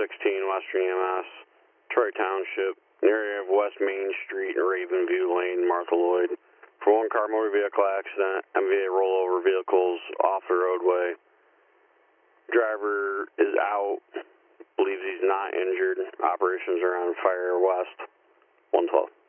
Western EMS, Troy Township, in the area of West Main Street and Ravenview Lane, Martha Lloyd. For one-car motor vehicle accident, MVA rollover vehicles off the roadway. Driver is out, believes he's not injured. Operations are on Fire West, 112.